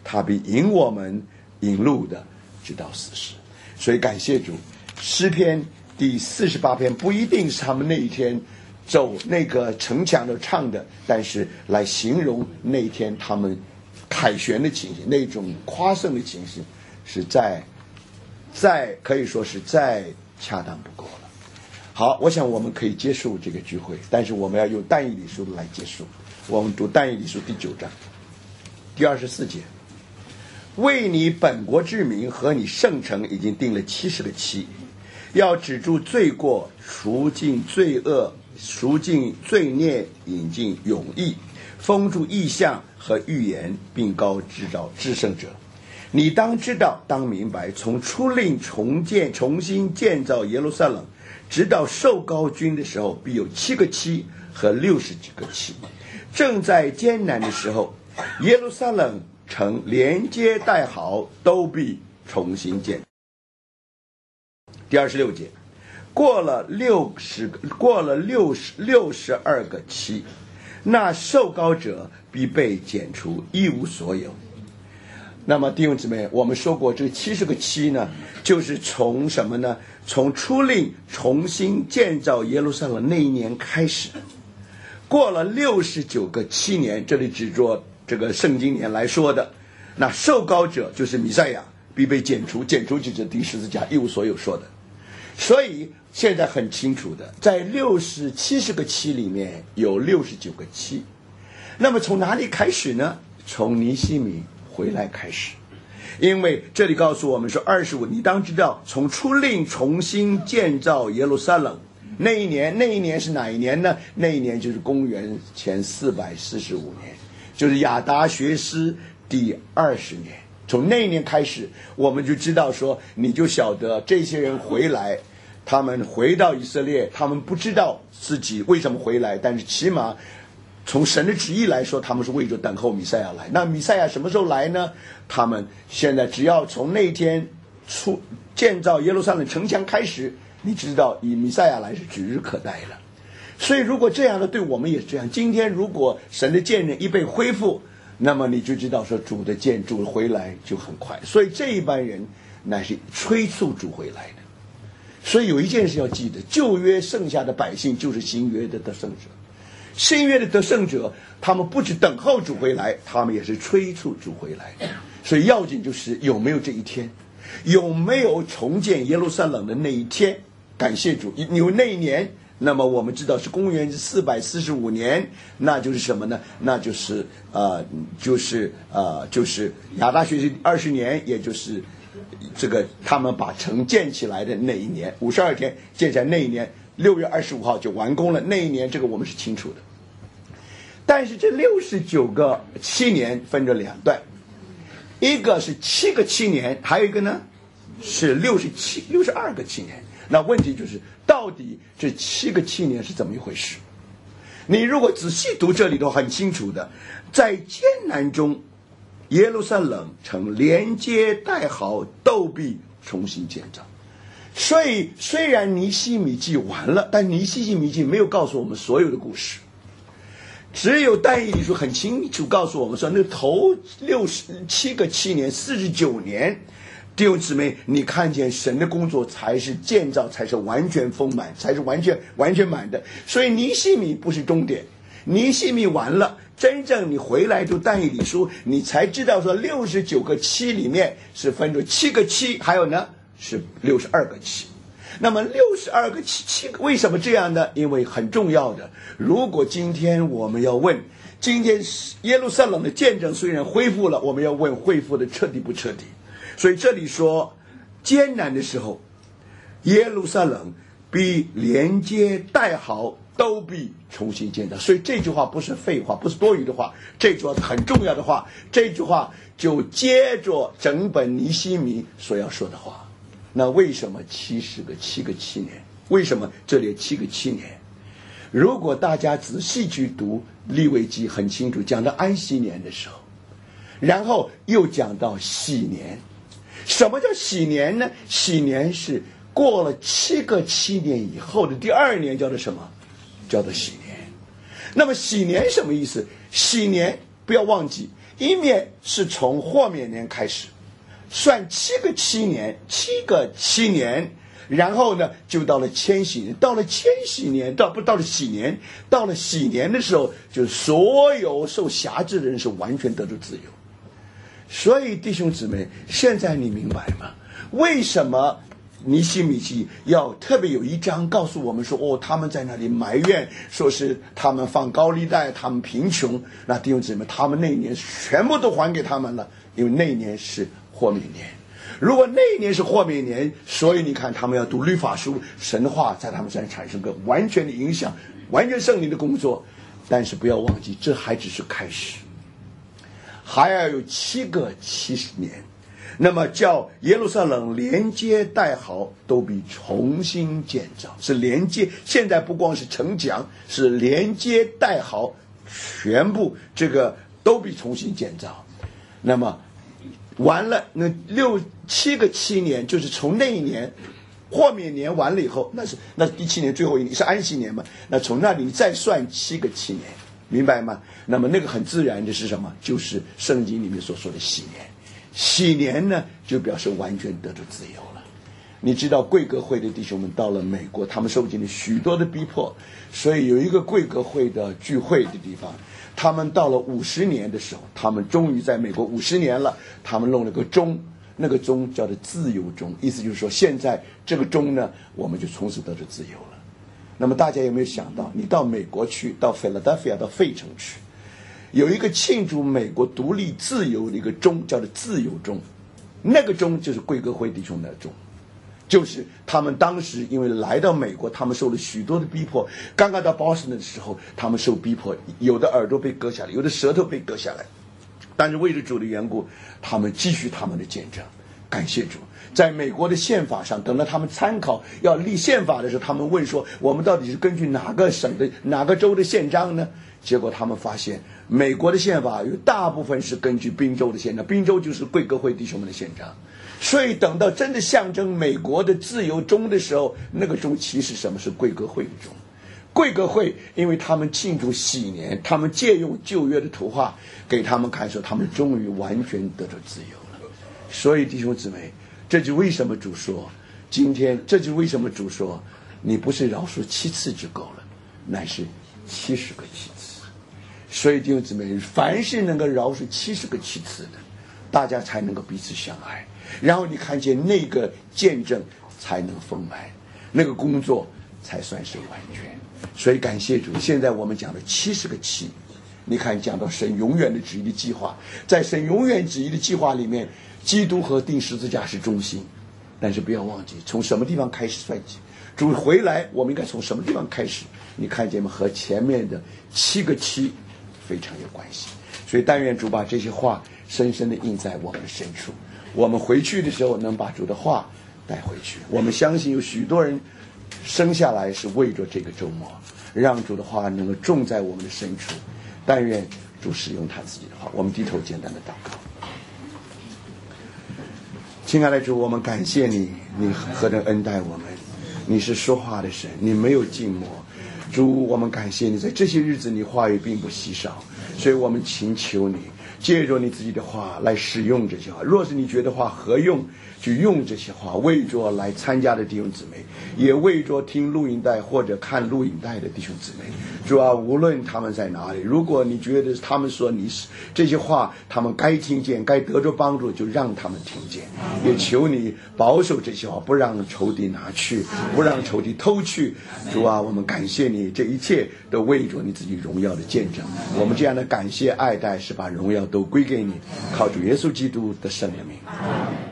他必引我们引路的直到死时。所以感谢主，诗篇第48篇不一定是他们那一天走那个城墙的唱的，但是来形容那一天他们凯旋的情形，那种夸胜的情形，是再可以说是再恰当不过了。好，我想我们可以结束这个聚会，但是我们要用但以理书来结束。我们读但以理书第9章第24节，为你本国之民和你圣城已经定了70个期，要止住罪过，赎尽罪恶，赎尽罪孽，引进永义，封住异象和预言，并高指导至圣者。你当知道，当明白，从出令重新建造耶路撒冷，直到受膏君的时候，必有7个期和60几个期。正在艰难的时候，耶路撒冷城连接带好，都必重新建。第26节，过了62个期，那受膏者必被剪除，一无所有。那么弟兄姊妹，我们说过这70个期呢，就是从什么呢？从出令重新建造耶路撒冷那一年开始，过了69个期年，这里指着这个圣经年来说的，那受膏者就是弥赛亚必被剪除，剪除就是钉十字架，一无所有说的。所以现在很清楚的，在70个期里面有69个期。那么从哪里开始呢？从尼希米回来开始。因为这里告诉我们说25，你当知道，从出令重新建造耶路撒冷那一年是哪一年呢？那一年就是公元前445年，就是亚达学斯第20年。从那一年开始，我们就知道说，你就晓得这些人回来，他们回到以色列，他们不知道自己为什么回来，但是起码从神的旨意来说，他们是为着等候弥赛亚来。那弥赛亚什么时候来呢？他们现在只要从那天建造耶路撒冷城墙开始，你知道以弥赛亚来是指日可待了。所以如果这样的，对我们也是这样。今天如果神的见证一被恢复，那么你就知道说主的见主回来就很快。所以这一班人乃是催促主回来的。所以有一件事要记得，旧约剩下的百姓就是新约的得胜者。新约的得胜者，他们不只等候主回来，他们也是催促主回来。所以要紧就是有没有这一天，有没有重建耶路撒冷的那一天。感谢主，有那一年，那么我们知道是公元445年，那就是什么呢？那就是亚达学习20年，也就是这个他们把城建起来的那一年，52天建起来那一年，6月25号就完工了。那一年这个我们是清楚的。但是这69个7年分着2段，一个是7个7年，还有一个呢是62个7年。那问题就是到底这7个7年是怎么一回事？你如果仔细读这里的话，很清楚的，在艰难中耶路撒冷城连接带好，都必重新建造。所以虽然尼希米记完了，但尼希米记没有告诉我们所有的故事，只有但以理书很清楚告诉我们说，那头67个7年49年，弟兄姊妹，你看见神的工作才是建造，才是完全丰满，才是完全满的。所以尼希米不是终点，尼希米完了，真正你回来读但以理书，你才知道说69个7里面是分出7个7，还有呢是62个7。那么62个7为什么这样呢？因为很重要的，如果今天我们要问，今天耶路撒冷的见证虽然恢复了，我们要问恢复的彻底不彻底。所以这里说艰难的时候，耶路撒冷必连接带好，都必重新建造。所以这句话不是废话，不是多余的话，这句话是很重要的话。这句话就接着整本尼希米所要说的话。那为什么7个7年？为什么这里7个7年？如果大家仔细去读利未记，很清楚讲到安息年的时候，然后又讲到喜年。什么叫喜年呢？喜年是过了7个7年以后的第2年，叫做什么？叫做喜年。那么喜年什么意思？喜年不要忘记， 一面是从豁免年开始，算7个7年，然后呢就到了千禧年，到了喜年的时候，就所有受辖制的人是完全得到自由。所以弟兄姊妹，现在你明白吗？为什么尼希米记要特别有一章告诉我们说，他们在那里埋怨，说是他们放高利贷，他们贫穷。那弟兄姊妹，他们那一年全部都还给他们了，因为那一年是豁免年。如果那一年是豁免年，所以你看他们要读律法书，神的话在他们身上产生个完全的影响，完全圣灵的工作。但是不要忘记，这还只是开始，还要有7个70年。那么叫耶路撒冷连接带壕都必重新建造，是连接，现在不光是城墙，是连接带壕，全部这个都必重新建造。那么完了，那7个7年，就是从那一年豁免年完了以后，那第7年最后一年是安息年嘛，那从那里再算7个7年，明白吗？那么那个很自然的是什么？就是圣经里面所说的禧年。禧年呢，就表示完全得到自由了。你知道贵格会的弟兄们到了美国，他们受尽了许多的逼迫，所以有一个贵格会的聚会的地方，他们到了50年的时候，他们终于在美国50年了，他们弄了个钟，那个钟叫做自由钟，意思就是说现在这个钟呢，我们就从此得到自由了。那么大家有没有想到，你到美国去，到 Philadelphia 到费城去，有一个庆祝美国独立自由的一个钟，叫做自由钟，那个钟就是贵格会弟兄的钟，就是他们当时因为来到美国，他们受了许多的逼迫，刚刚到 Boston 的时候，他们受逼迫，有的耳朵被割下来，有的舌头被割下来，但是为了主的缘故，他们继续他们的见证。感谢主，在美国的宪法上，等到他们参考要立宪法的时候，他们问说，我们到底是根据哪个省的哪个州的宪章呢？结果他们发现美国的宪法有大部分是根据宾州的宪章，宾州就是贵格会弟兄们的宪章。所以等到真的象征美国的自由钟的时候，那个钟其实什么是贵格会的钟。贵格会因为他们庆祝禧年，他们借用旧约的图画给他们看，说他们终于完全得到自由了。所以弟兄姊妹，这就为什么主说你不是饶恕7次就够了，乃是70个7次。所以弟兄姊妹，凡是能够饶恕70个7次的，大家才能够彼此相爱，然后你看见那个见证才能丰满，那个工作才算是完全。所以感谢主，现在我们讲的70个7，你看讲到神永远的旨意的计划，在神永远旨意的计划里面，基督和钉十字架是中心。但是不要忘记从什么地方开始算起，主回来我们应该从什么地方开始，你看见吗？和前面的7个7非常有关系。所以但愿主把这些话深深的印在我们的深处，我们回去的时候能把主的话带回去。我们相信有许多人生下来是为着这个周末，让主的话能够种在我们的深处。但愿主使用他自己的话。我们低头简单的祷告。亲爱的主，我们感谢你，你何等恩待我们，你是说话的神，你没有静默。主，我们感谢你，在这些日子你话语并不稀少，所以我们请求你借着你自己的话来使用这些话。若是你觉得话合用，就用这些话，为着来参加的弟兄姊妹，也为着听录影带或者看录影带的弟兄姊妹。主啊，无论他们在哪里，如果你觉得他们说你这些话他们该听见，该得着帮助，就让他们听见。也求你保守这些话，不让仇敌拿去，不让仇敌偷去。主啊，我们感谢你，这一切都为着你自己荣耀的见证。我们这样的感谢爱戴，是把荣耀都归给你，靠主耶稣基督的圣名。